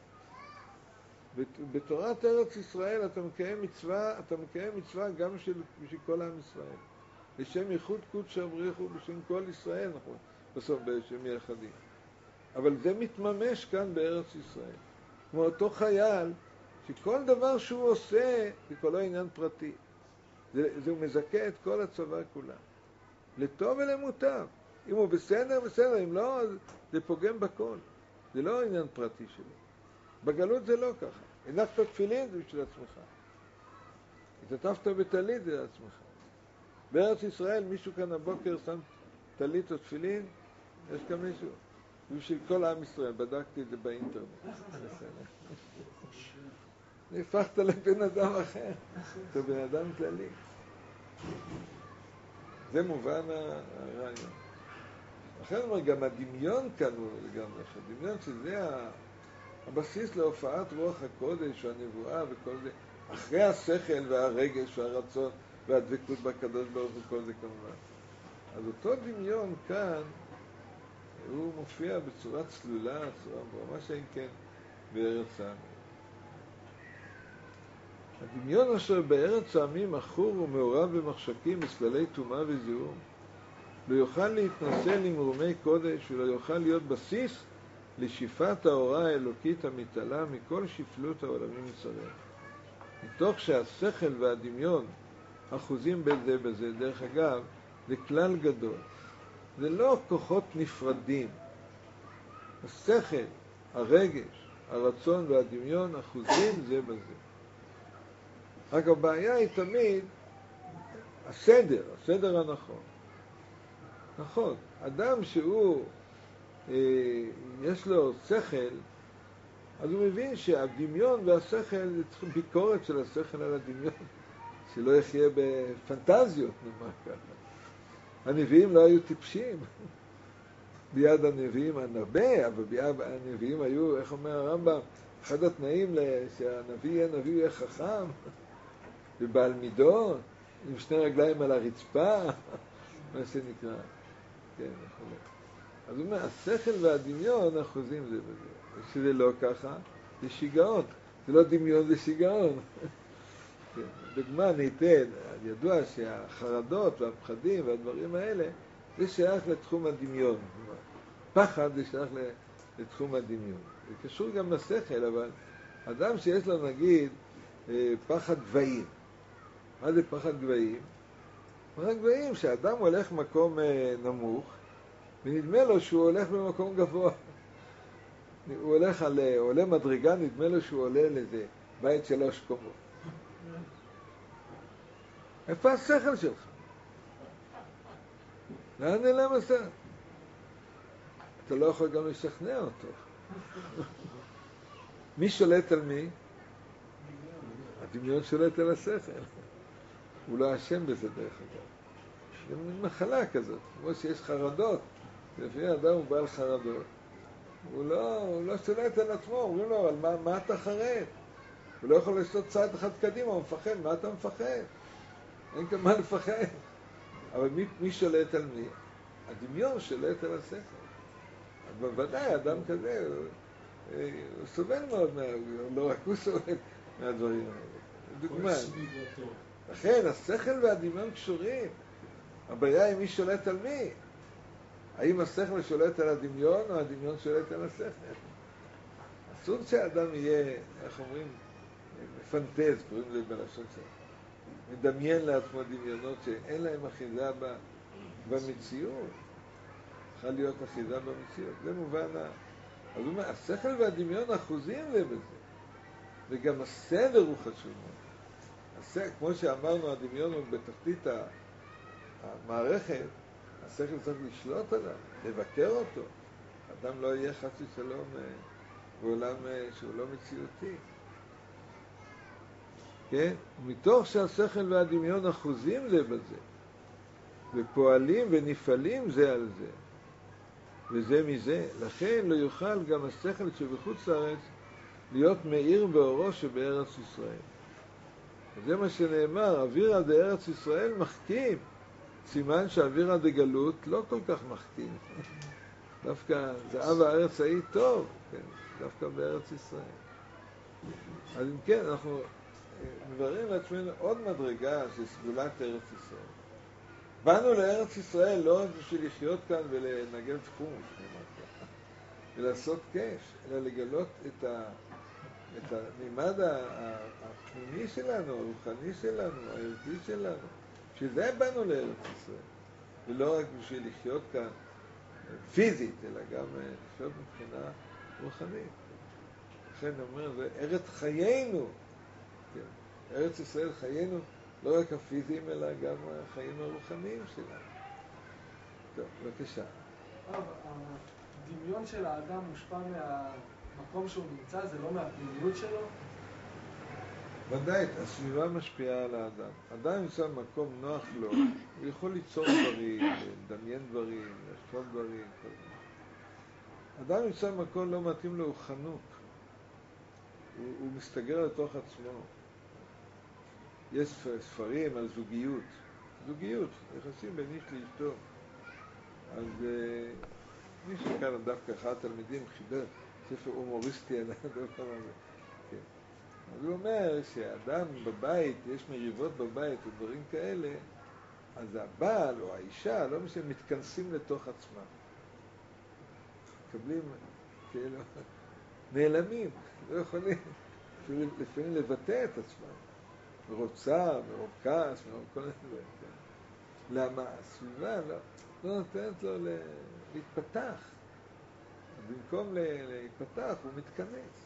בתורת ארץ ישראל אתה מקיים מצווה, אתה מקיים מצווה גם של, בשביל כל עם ישראל. לשם ייחוד קודש בריחו בשם כל ישראל, נכון, בסוף בשם יחדים. אבל זה מתממש כאן בארץ ישראל. כמו אותו חייל, שכל דבר שהוא עושה, זה כל העניין פרטי. זה, זה מזכה את כל הצבא כולה. לטוב ולמוטב. אם הוא בסדר, בסדר, אם לא, זה פוגם בכל. זה לא עניין פרטי שלי. בגלות זה לא ככה. הנחת תפילין זה בשביל עצמך. התעטפת בטלית זה לעצמך. בארץ ישראל מישהו כאן הבוקר שם טלית או תפילין, יש כאן מישהו. זה בשביל כל עם ישראל, בדקתי את זה באינטרנט. הפכת לבן אדם אחר, אתה בן אדם כללי. זה מובן הרעיון. לכן אומר, גם הדמיון כאן הוא לגמרי, הדמיון שזה הבסיס להופעת רוח הקודש והנבואה וכל זה, אחרי השכל והרגש והרצון והדבקות בקדוש ברוך הוא, כל זה כמובן. אז אותו דמיון כאן, הוא מופיע בצורה צלולה, צורה ברורה, מה שאין כן בארץ העמים. הדמיון אשר בארץ העמים אחור ומעורב במחשכים, בסללי טומאה וזיהום, לא יוכל להתנסה למרומי קודש ולא יוכל להיות בסיס לשאיפת האורה האלוקית המתעלה מכל שפלות העולמים מצרים. מתוך שהשכל והדמיון אחוזים בין זה בזה, דרך אגב, זה כלל גדול. זה לא כוחות נפרדים. השכל, הרגש, הרצון והדמיון אחוזים זה בזה. רק הבעיה היא תמיד הסדר, הסדר הנכון. נכון, אדם שהוא, אה, יש לו שכל, אז הוא מבין שהדמיון והשכל זה צריך ביקורת של השכל על הדמיון, שלא יחיה בפנטזיות, נאמר ככה. הנביאים לא היו טיפשים. ביד הנביאים הנבא, אבל ביד הנביאים היו, איך אומר הרמב"ם, אחד התנאים שהנביא יהיה נביא יהיה חכם, ובעל מידות, עם שני רגליים על הרצפה, מה שנקרא. כן, נכון. אז הוא אומר, השכל והדמיון אחוזים זה בזה. כשזה לא ככה, זה שיגעון. זה לא דמיון, זה שיגעון. כן. דוגמה ניתן, ידוע שהחרדות והפחדים והדברים האלה, זה שייך לתחום הדמיון. פחד זה שייך לתחום הדמיון. זה קשור גם לשכל, אבל אדם שיש לו נגיד פחד גבהים. מה זה פחד גבהים? פחד גבהים שאדם הולך מקום נמוך, ונדמה לו שהוא הולך במקום גבוה. הוא הולך על, עולה מדרגה, נדמה לו שהוא עולה לזה, בית שלוש קומות. איפה השכל שלך? לאן נעלם השכל? אתה לא יכול גם לשכנע אותו. מי שולט על מי? הדמיון שולט על השכל. הוא לא אשם בזה דרך אגב. זה מין מחלה כזאת, כמו שיש חרדות. לפעמים האדם הוא בעל חרדות. הוא לא, הוא לא שולט על עצמו, אומרים לו, אבל מה, מה אתה חרד? הוא לא יכול לעשות צעד אחד קדימה, הוא מפחד, מה אתה מפחד? אין כאן מה לפחד. אבל מי, מי שולט על מי? הדמיון שולט על השכל. אז בוודאי, אדם כזה, הוא, הוא סובל מאוד, מה, לא רק הוא סובל מהדברים האלה. דוגמה. לכן, השכל והדמיון קשורים. הבעיה היא מי שולט על מי. האם השכל שולט על הדמיון או הדמיון שולט על השכל? אסור שהאדם יהיה, איך אומרים, מפנטז, קוראים לזה בלשון שלנו. מדמיין לעצמו דמיונות שאין להם אחיזה במציאות. צריכה להיות אחיזה במציאות. זה מובן, אז הוא אומר, השכל והדמיון אחוזים זה בזה. וגם הסדר הוא חשוב מאוד. השכל, כמו שאמרנו, הדמיון הוא בתחתית המערכת, השכל צריך לשלוט עליו, לבקר אותו. אדם לא יהיה חס ושלום בעולם שהוא לא מציאותי. כן? ומתוך שהשכל והדמיון אחוזים זה בזה, ופועלים ונפעלים זה על זה, וזה מזה, לכן לא יוכל גם השכל שבחוץ לארץ להיות מאיר באורו שבארץ ישראל. וזה מה שנאמר, אווירא דארץ ישראל מחכים. סימן שאווירא דגלות לא כל כך מחכים. דווקא זהב הארץ ההיא טוב, כן, דווקא בארץ ישראל. אז אם כן, אנחנו מבררים לעצמנו עוד מדרגה של סגולת ארץ ישראל. באנו לארץ ישראל לא רק בשביל לחיות כאן ולנגן תחום, ולעשות קש, אלא לגלות את, ה, את המימד הפנימי שלנו, הרוחני שלנו, הערכי שלנו. שזה באנו לארץ ישראל, ולא רק בשביל לחיות כאן פיזית, אלא גם לחיות מבחינה רוחנית. לכן אומר, זה ארץ חיינו. כן. ארץ ישראל חיינו, לא רק הפיזיים, אלא גם החיים הרוחניים שלנו. טוב, בבקשה. הדמיון של האדם מושפע מהמקום שהוא נמצא, זה לא מהפנימיות שלו? ודאי, הסביבה משפיעה על האדם. אדם נמצא במקום נוח לו, הוא יכול ליצור דברים, לדמיין דברים, לשפוט דברים. אדם נמצא במקום לא מתאים לו, הוא חנוק. הוא, הוא מסתגר לתוך עצמו. יש ספרים על זוגיות. זוגיות, יחסים בין איש לאשתו. אז uh, מישהו כאן דווקא אחד התלמידים חיבר ספר הומוריסטי על הדבר הזה. כן. אז הוא אומר שאדם בבית, יש מריבות בבית ודברים כאלה, אז הבעל או האישה, לא משנה, מתכנסים לתוך עצמם. מקבלים, כאילו, נעלמים, לא יכולים לפעמים לבטא את עצמם. מרוב צער, מרוב כעס, מרוב כל מיני דברים. כן. למה? הסביבה לא, לא נותנת לו להתפתח. במקום להתפתח הוא מתכנס.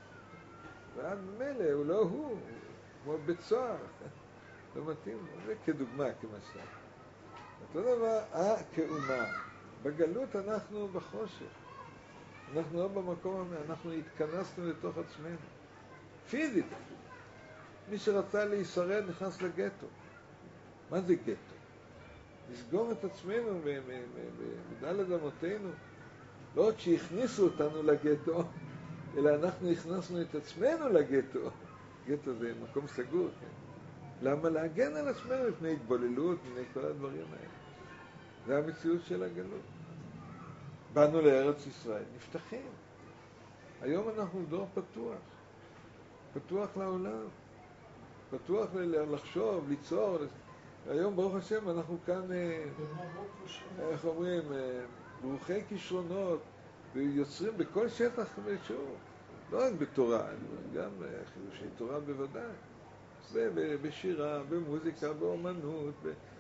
ועד ממילא הוא לא הוא, הוא כמו בית סוהר, לא מתאים לו. זה כדוגמה, כמשל. אותו דבר, אה, כאומה. בגלות אנחנו בחושך. אנחנו לא במקום הזה, אנחנו התכנסנו לתוך עצמנו. פיזית. מי שרצה להישרד נכנס לגטו. מה זה גטו? לסגור את עצמנו בדלת אמותינו. לא רק שהכניסו אותנו לגטו, אלא אנחנו הכנסנו את עצמנו לגטו. גטו זה מקום סגור. כן? למה? להגן על עצמנו מפני התבוללות, מפני כל הדברים האלה. זה המציאות של הגלות. באנו לארץ ישראל, נפתחים. היום אנחנו דור פתוח. פתוח לעולם. פתוח לחשוב, ליצור. היום ברוך השם אנחנו כאן, איך אומרים, ברוכי כישרונות, ויוצרים בכל שטח ושוב. לא רק בתורה, גם חידושי תורה בוודאי. בשירה, במוזיקה, באומנות,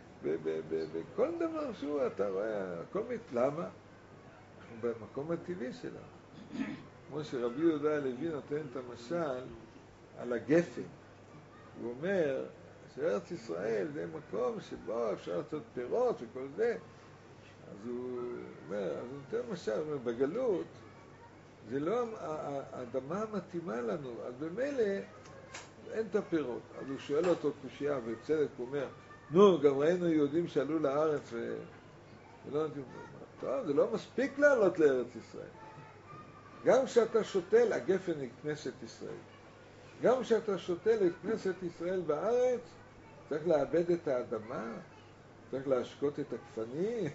בכל דבר שהוא, אתה רואה, הכל מת... למה? אנחנו במקום הטבעי שלנו. כמו שרבי יהודה הלוי נותן את המשל על הגפן. הוא אומר שארץ ישראל זה מקום שבו אפשר לעשות פירות וכל זה. אז הוא אומר, אז הוא נותן משל, הוא אומר, בגלות זה לא האדמה המתאימה לנו, אז במילא אין את הפירות. אז הוא שואל אותו קושייה, ובצדק הוא אומר, נו, גם ראינו יהודים שעלו לארץ ו... ולא נתנו. טוב, זה לא מספיק לעלות לארץ ישראל. גם כשאתה שותל, הגפן היא כנסת ישראל. גם כשאתה שותל את כנסת ישראל בארץ, צריך לאבד את האדמה, צריך להשקות את הכפנים,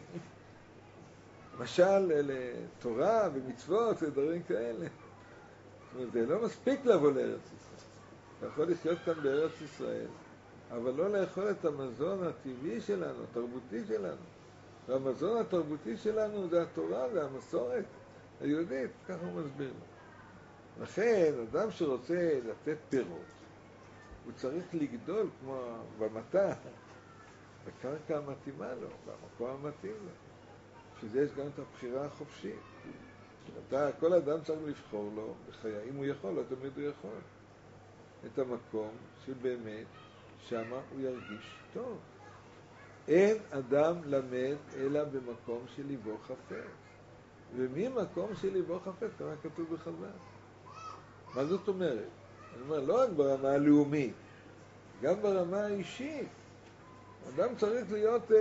משל לתורה ומצוות ודברים כאלה. זאת אומרת, זה לא מספיק לבוא לארץ ישראל. אתה יכול לחיות כאן בארץ ישראל, אבל לא לאכול את המזון הטבעי שלנו, התרבותי שלנו. והמזון התרבותי שלנו זה התורה והמסורת היהודית, ככה הוא מסביר לו. לכן, אדם שרוצה לתת פירות, הוא צריך לגדול כמו במטע, בקרקע המתאימה לו, במקום המתאים לו. שזה יש גם את הבחירה החופשית. אתה, כל אדם צריך לבחור לו בחיי, אם הוא יכול, לא תמיד הוא יכול. את המקום שבאמת שמה הוא ירגיש טוב. אין אדם למד אלא במקום שליבו חפץ. וממקום שליבו חפץ, כמה כתוב בחז"ל. מה זאת אומרת? אני אומר, לא רק ברמה הלאומית, גם ברמה האישית. אדם צריך להיות, אה,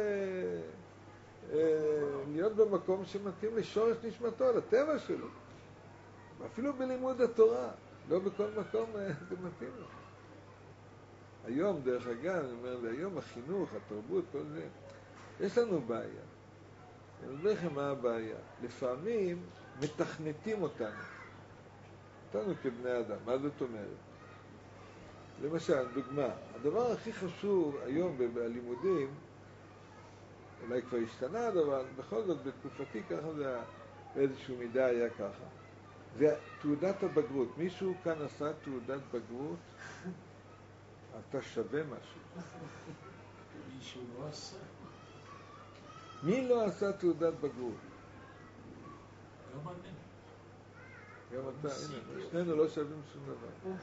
אה, להיות במקום שמתאים לשורש נשמתו, לטבע שלו. אפילו בלימוד התורה, לא בכל מקום אה, זה מתאים לו. היום, דרך אגב, אני אומר, היום החינוך, התרבות, כל זה, יש לנו בעיה. אני אומר לכם מה הבעיה. לפעמים מתכנתים אותנו. אותנו כבני אדם. מה זאת אומרת? למשל, דוגמה, הדבר הכי חשוב היום בלימודים, אולי כבר השתנה הדבר, בכל זאת בתקופתי ככה זה באיזשהו מידה היה ככה. זה תעודת הבגרות. מישהו כאן עשה תעודת בגרות? אתה שווה משהו. מישהו לא עשה? מי לא עשה תעודת בגרות? לא מעניין. גם אתה, הנה, שנינו לא שווים שום דבר.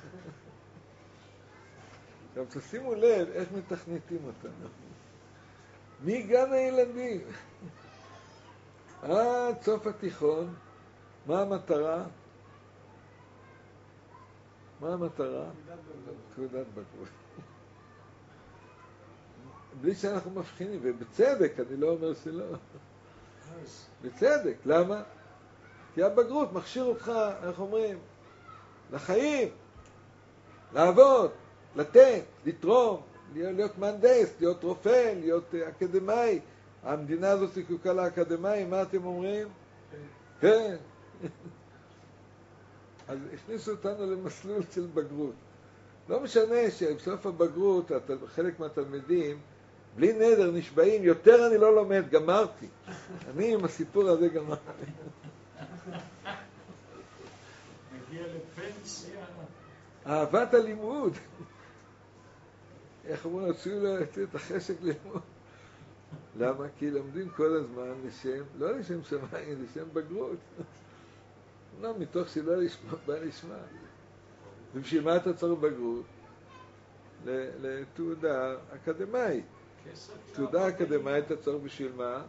עכשיו תשימו לב איך מתכניתים אותנו. מגן הילדים עד סוף התיכון, מה המטרה? מה המטרה? תעודת בגרות. בלי שאנחנו מבחינים, ובצדק, אני לא אומר שלא. בצדק, למה? כי הבגרות מכשיר אותך, איך אומרים, לחיים, לעבוד, לתת, לתרום, להיות, להיות מהנדס, להיות רופא, להיות אקדמאי. המדינה הזאת זקוקה לאקדמאי, מה אתם אומרים? כן. אז הכניסו אותנו למסלול של בגרות. לא משנה שבסוף הבגרות, חלק מהתלמידים, בלי נדר נשבעים, יותר אני לא לומד, גמרתי. אני עם הסיפור הזה גמרתי. מגיע לפנסיה. אהבת הלימוד. איך אומרים, הוציאו לו את החשק ללמוד. למה? כי לומדים כל הזמן לשם, לא לשם שמיים, לשם בגרות. לא, מתוך שלא לשמוע, בא לשמוע. ובשביל מה אתה צריך בגרות? לתעודה אקדמאית. תעודה אקדמאית אתה צריך בשביל מה?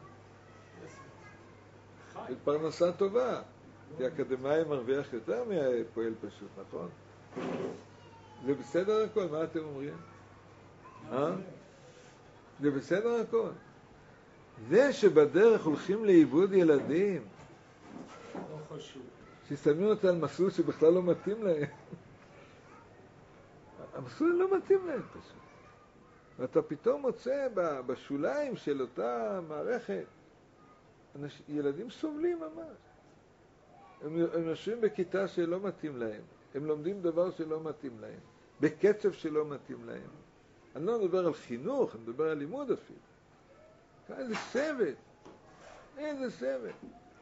פרנסה טובה. כי אקדמאי מרוויח יותר מהפועל פשוט, נכון? זה בסדר הכל, מה אתם אומרים? אה? זה בסדר הכל. זה שבדרך הולכים לאיבוד ילדים, לא חשוב. ששמים אותה על מסלול שבכלל לא מתאים להם. המסלול לא מתאים להם פשוט. ואתה פתאום מוצא בשוליים של אותה מערכת, אנשים, ילדים סובלים ממש. הם, הם יושבים בכיתה שלא מתאים להם. הם לומדים דבר שלא מתאים להם. בקצב שלא מתאים להם. אני לא מדבר על חינוך, אני מדבר על לימוד אפילו. איזה סבל. איזה סבל.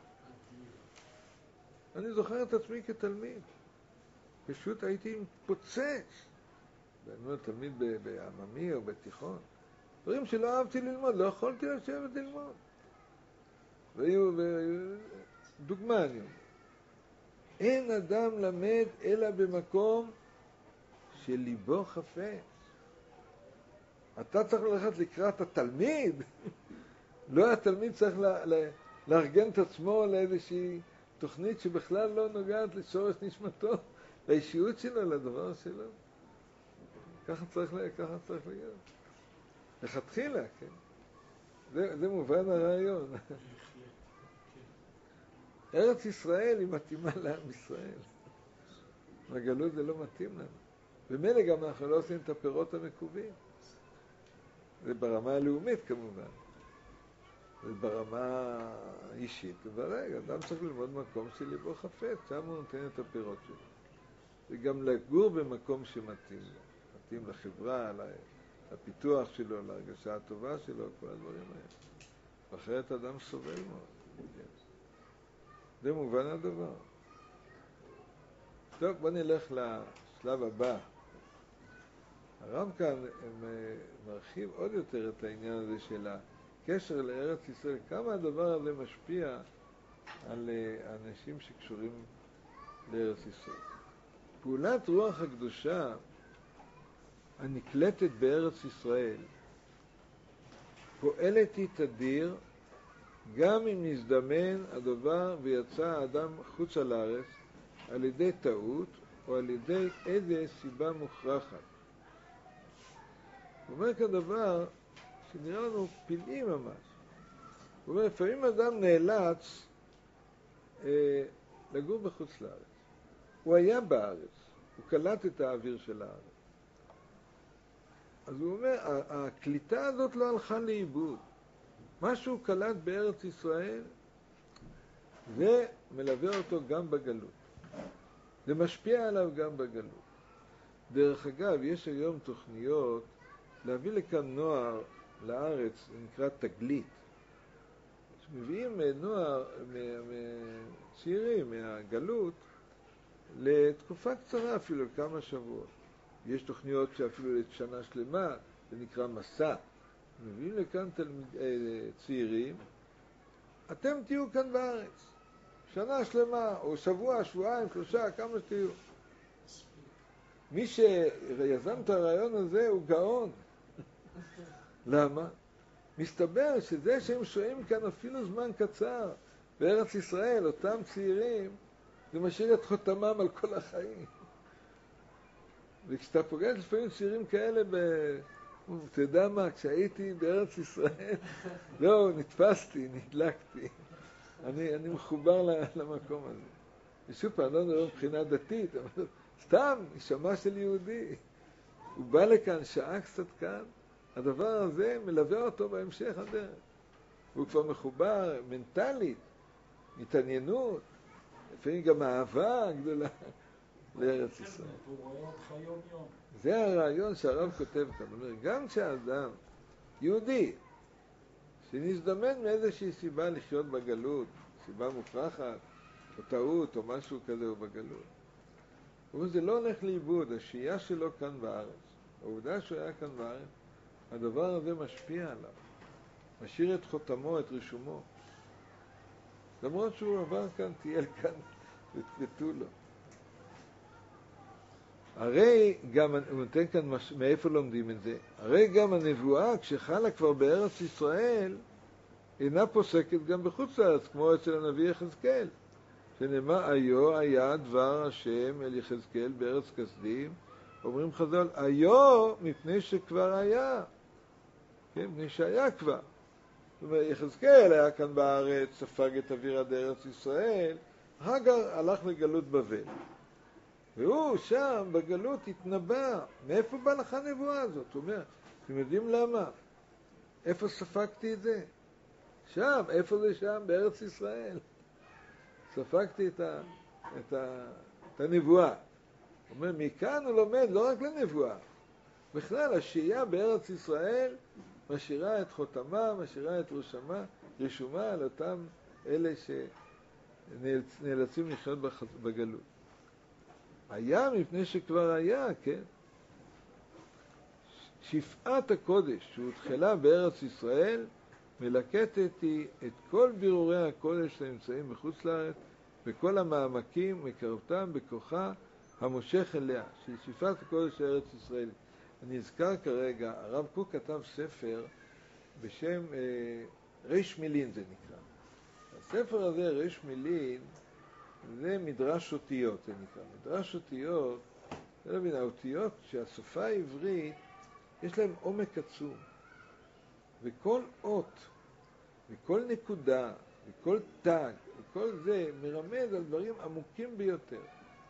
אני זוכר את עצמי כתלמיד. פשוט הייתי פוצץ. ואני אומר, תלמיד בעממי או בתיכון. דברים שלא אהבתי ללמוד, לא יכולתי לשבת ללמוד. והיו, דוגמה אני אומר. אין אדם למד אלא במקום שליבו חפץ. אתה צריך ללכת לקראת התלמיד. לא התלמיד צריך לה, לה, לארגן את עצמו לאיזושהי תוכנית שבכלל לא נוגעת לשורש נשמתו, לאישיות שלו, לדבר שלו. ככה צריך, ככה צריך להיות. לכתחילה, כן. זה, זה מובן הרעיון. ארץ ישראל היא מתאימה לעם ישראל. בגלות זה לא מתאים לנו. במילא גם אנחנו לא עושים את הפירות המקובים. זה ברמה הלאומית כמובן. זה ברמה אישית. וברגע, אדם צריך ללמוד מקום שליבו חפץ, שם הוא נותן את הפירות שלו. וגם לגור במקום שמתאים לו. מתאים לחברה, לפיתוח שלו, להרגשה הטובה שלו, כל הדברים האלה. ואחרת אדם סובל מאוד. זה מובן הדבר. טוב, בוא נלך לשלב הבא. הרב כאן מרחיב עוד יותר את העניין הזה של הקשר לארץ ישראל. כמה הדבר הזה משפיע על אנשים שקשורים לארץ ישראל. פעולת רוח הקדושה הנקלטת בארץ ישראל פועלת היא תדיר גם אם נזדמן הדבר ויצא האדם חוץ על הארץ על ידי טעות או על ידי איזה סיבה מוכרחת. הוא אומר כדבר שנראה לנו פלאי ממש. הוא אומר, לפעמים אדם נאלץ אה, לגור בחוץ לארץ. הוא היה בארץ, הוא קלט את האוויר של הארץ. אז הוא אומר, הקליטה הזאת לא הלכה לאיבוד. מה שהוא קלט בארץ ישראל, זה מלווה אותו גם בגלות. זה משפיע עליו גם בגלות. דרך אגב, יש היום תוכניות להביא לכאן נוער לארץ, זה נקרא תגלית. שמביאים נוער, צעירים מהגלות, לתקופה קצרה אפילו, כמה שבועות. יש תוכניות שאפילו לשנה שלמה, זה נקרא מסע. מביאים לכאן תלמיד, צעירים, אתם תהיו כאן בארץ. שנה שלמה, או שבוע, שבועיים, שלושה, כמה שתהיו. מי שיזם את הרעיון הזה הוא גאון. למה? מסתבר שזה שהם שוהים כאן אפילו זמן קצר בארץ ישראל, אותם צעירים, זה משאיר את חותמם על כל החיים. וכשאתה פוגש לפעמים צעירים כאלה, ב... אתה יודע מה, כשהייתי בארץ ישראל, לא, נתפסתי, נדלקתי. אני, אני מחובר למקום הזה. ושוב פעם, לא נראה מבחינה דתית, אבל סתם, נשמה של יהודי. הוא בא לכאן, שעה קצת כאן, הדבר הזה מלווה אותו בהמשך הדרך. הוא כבר מחובר מנטלית, התעניינות, לפעמים גם אהבה גדולה לארץ ישראל. הוא רואה אותך יום יום. זה הרעיון שהרב כותב כאן. הוא אומר, גם כשאדם יהודי, שנזדמן מאיזושהי סיבה לחיות בגלות, סיבה מוכרחת, או טעות, או משהו כזה, או בגלות. הוא אומר, זה לא הולך לאיבוד, השהייה שלו כאן בארץ. העובדה שהוא היה כאן בארץ, הדבר הזה משפיע עליו. משאיר את חותמו, את רישומו. למרות שהוא עבר כאן, טייל כאן, ותו לו. הרי גם, הוא נותן כאן מש... מאיפה לומדים את זה, הרי גם הנבואה, כשחלה כבר בארץ ישראל, אינה פוסקת גם בחוץ לארץ, כמו אצל הנביא יחזקאל. שנאמר, היו היה דבר השם אל יחזקאל בארץ כסדים, אומרים חז"ל, היו מפני שכבר היה. כן, מפני שהיה כבר. זאת אומרת, יחזקאל היה כאן בארץ, ספג את אוויר עד ארץ ישראל, אחר כך הלך לגלות בבל. והוא שם בגלות התנבא. מאיפה בא לך הנבואה הזאת? הוא אומר, אתם יודעים למה? איפה ספגתי את זה? שם, איפה זה שם? בארץ ישראל. ספגתי את, ה, את, ה, את הנבואה. הוא אומר, מכאן הוא לומד לא רק לנבואה. בכלל, השהייה בארץ ישראל משאירה את חותמה, משאירה את רשומה, רשומה על אותם אלה שנאלצים לחיות בגלות. היה מפני שכבר היה, כן? שפעת הקודש שהותחלה בארץ ישראל מלקטת היא את כל בירורי הקודש שנמצאים בחוץ לארץ וכל המעמקים מקרבתם בכוחה המושך אליה, שהיא שפעת הקודש של ארץ ישראל. אני אזכר כרגע, הרב קוק כתב ספר בשם אה, ריש מילין זה נקרא. הספר הזה, ריש מילין, זה מדרש אותיות, זה נקרא. מדרש אותיות, זה לא מבין, האותיות שהשפה העברית, יש להם עומק עצום. וכל אות, וכל נקודה, וכל תג, וכל זה מרמז על דברים עמוקים ביותר.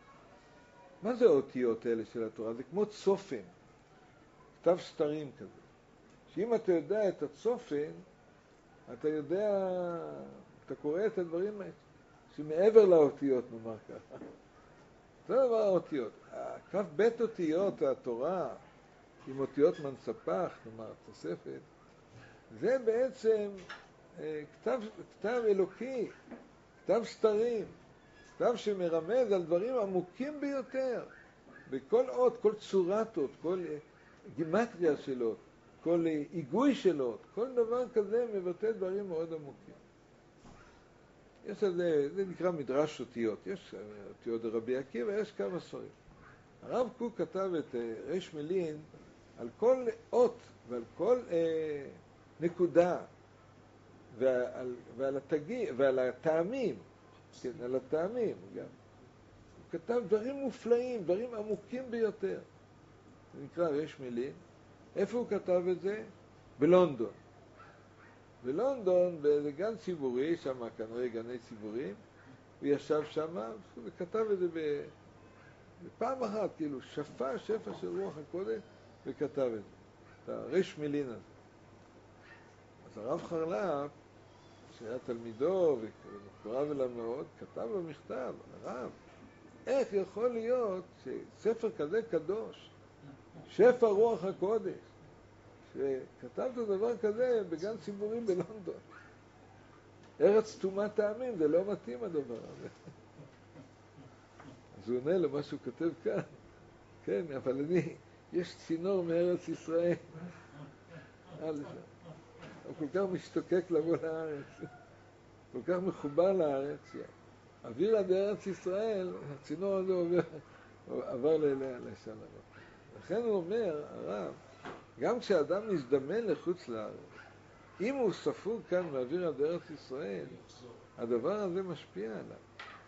מה זה האותיות האלה של התורה? זה כמו צופן, כתב סתרים כזה. שאם אתה יודע את הצופן, אתה יודע, אתה קורא את הדברים האלה. שמעבר לאותיות, נאמר ככה. זה דבר האותיות. כף בית אותיות, התורה, עם אותיות מנספח, נאמר, תוספת, זה בעצם אה, כתב, כתב אלוקי, כתב סתרים, כתב שמרמז על דברים עמוקים ביותר. בכל אות, כל צורת אות, כל גימטריה של אות, כל היגוי של אות, כל דבר כזה מבטא דברים מאוד עמוקים. יש זה, זה נקרא מדרש אותיות, יש אותיות רבי עקיבא, יש כמה ספרים. הרב קוק כתב את אה, ריש מילין על כל אות ועל כל אה, נקודה ועל, ועל, התגי, ועל הטעמים, כן, על הטעמים גם. הוא כתב דברים מופלאים, דברים עמוקים ביותר. זה נקרא ריש מילין. איפה הוא כתב את זה? בלונדון. בלונדון, באיזה גן ציבורי, שם כנראה גני ציבורים, הוא ישב שם וכתב את זה בפעם אחת, כאילו שפע שפע של רוח הקודש וכתב את זה, את הריש מילין הזה. אז הרב חרל"פ, שהיה תלמידו ומקורב אליו מאוד, כתב לו מכתב, הרב, איך יכול להיות שספר כזה קדוש, שפע רוח הקודש, שכתבת דבר כזה בגן ציבורי בלונדון. ארץ תומת טעמים, זה לא מתאים הדבר הזה. אז הוא עונה לו מה שהוא כותב כאן. כן, אבל אני, יש צינור מארץ ישראל. הוא כל כך משתוקק לבוא לארץ. כל כך מחובר לארץ. אווירא בארץ ישראל, הצינור הזה עובר, עבר לשם. לכן הוא אומר, הרב, גם כשאדם מזדמן לחוץ לארץ, אם הוא ספוג כאן באווירא בארץ ישראל, הדבר הזה משפיע עליו.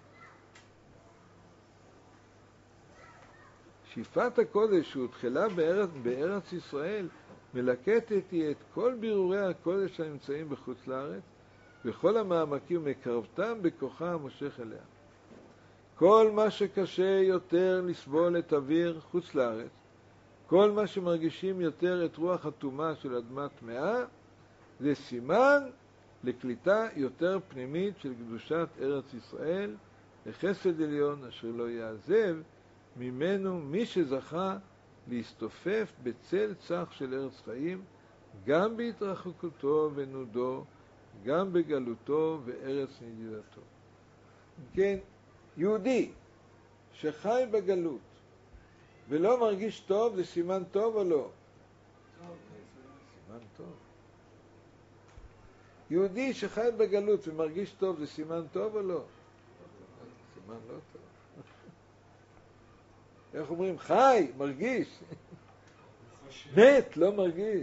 שאיפת הקודש שהותחלה בארץ, בארץ ישראל מלקטת היא את כל בירורי הקודש הנמצאים בחוץ לארץ וכל המעמקים מקרבתם בכוחה המושך אליה. כל מה שקשה יותר לסבול את אוויר חוץ לארץ, כל מה שמרגישים יותר את רוח הטומאה של אדמת טמאה, זה סימן לקליטה יותר פנימית של קדושת ארץ ישראל, לחסד עליון אשר לא יעזב ממנו מי שזכה להסתופף בצל צח של ארץ חיים, גם בהתרחקותו ונודו, גם בגלותו וארץ נדידתו. כן, יהודי שחי בגלות ולא מרגיש טוב, זה סימן טוב או לא? סימן טוב. יהודי שחי בגלות ומרגיש טוב, זה סימן טוב או לא? סימן לא טוב. איך אומרים? חי, מרגיש. מת, לא מרגיש.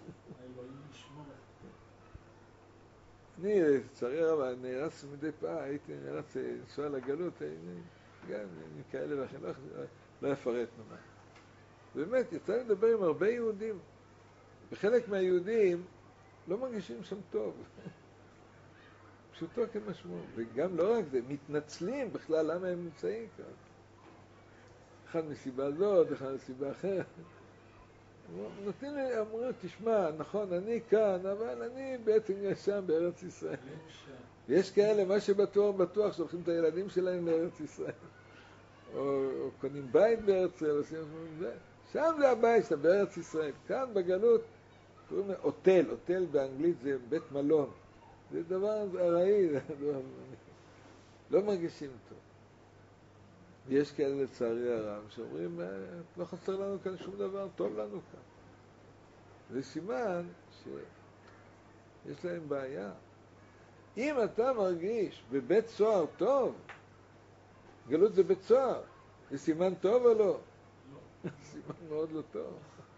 אני, לצערי הרב, נאלץ מדי פעם, הייתי נאלץ לנסוע לגלות, גם עם כאלה ואחרים, לא, לא אפרט ממש. באמת, יצא לי לדבר עם הרבה יהודים, וחלק מהיהודים לא מרגישים שם טוב. פשוטו כמשמעו. וגם לא רק זה, מתנצלים בכלל למה הם נמצאים כאן. אחד מסיבה זאת, אחד מסיבה אחרת. נותנים לי, אמרו, תשמע, נכון, אני כאן, אבל אני בעצם שם בארץ ישראל. יש כאלה, מה שבטוח, בטוח, שולחים את הילדים שלהם לארץ ישראל. או, או קונים בית בארץ ישראל, עושים זה. שם זה הבית שלה, בארץ ישראל. כאן בגלות, קוראים לה הוטל, הוטל באנגלית זה בית מלון. זה דבר ארעי, זה דבר... לא מרגישים טוב. ויש כאלה לצערי הרב שאומרים, לא חסר לנו כאן שום דבר, טוב לנו כאן. זה סימן שיש להם בעיה. אם אתה מרגיש בבית סוהר טוב, גלות זה בית סוהר, זה סימן טוב או לא? לא. סימן מאוד לא טוב.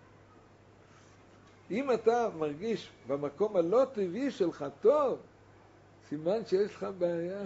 אם אתה מרגיש במקום הלא טבעי שלך טוב, סימן שיש לך בעיה.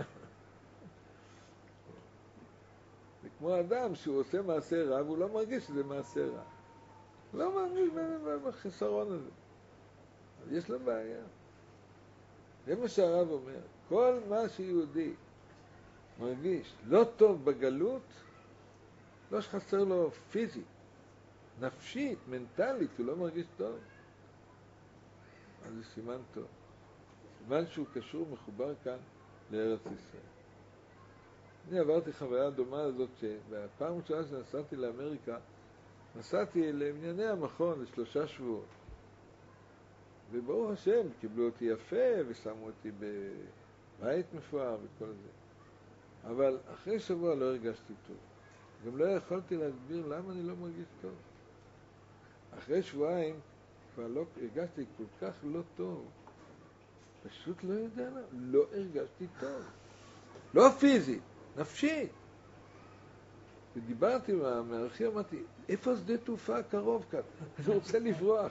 זה כמו אדם שהוא עושה מעשה רע, והוא לא מרגיש שזה מעשה רע. לא מרגיש בחיסרון הזה. אז יש לו בעיה. זה מה שהרב אומר. כל מה שיהודי מרגיש לא טוב בגלות, לא שחסר לו פיזית, נפשית, מנטלית, הוא לא מרגיש טוב. אז זה סימן טוב. סימן שהוא קשור, מחובר כאן לארץ ישראל. אני עברתי חוויה דומה לזאת שבפעם ראשונה שנסעתי לאמריקה, נסעתי לענייני המכון לשלושה שבועות. וברוך השם, קיבלו אותי יפה ושמו אותי בבית מפואר וכל זה. אבל אחרי שבוע לא הרגשתי טוב. גם לא יכולתי להסביר למה אני לא מרגיש טוב. אחרי שבועיים כבר לא הרגשתי כל כך לא טוב. פשוט לא יודע למה. לא הרגשתי טוב. לא פיזית, נפשית. ודיברתי מהמערכי, אמרתי, איפה שדה תעופה הקרוב כאן? אני רוצה לברוח.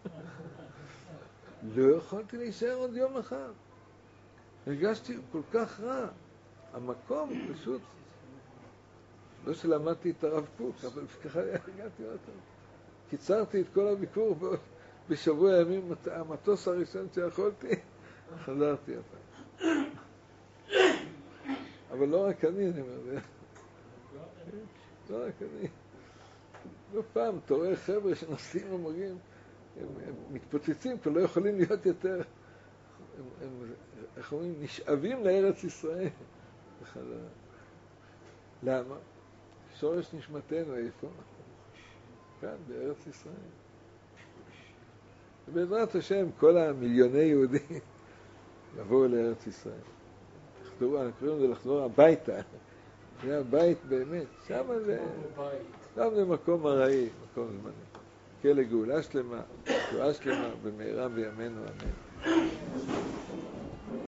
לא יכולתי להישאר עוד יום אחד. הרגשתי כל כך רע. המקום פשוט, לא שלמדתי את הרב קוק, אבל ככה הרגעתי אותו. קיצרתי את כל הביקור בשבוע ימים, המטוס הראשון שיכולתי, חזרתי אותה. אבל לא רק אני, אני אומר, לא רק אני. לא פעם, אתה רואה חבר'ה שנוסעים ומגיעים, הם, הם מתפוצצים, כבר לא יכולים להיות יותר, הם, הם, איך אומרים, נשאבים לארץ ישראל. למה? שורש נשמתנו איפה? כאן, בארץ ישראל. ובעזרת השם, כל המיליוני יהודים יבואו לארץ ישראל. תחזרו, אנחנו קוראים לזה לחזור הביתה. זה הבית באמת. שם זה, שם זה מקום ארעי, מקום זמני. כן, לגאולה שלמה, תשועה שלמה, במהרה בימינו אמן.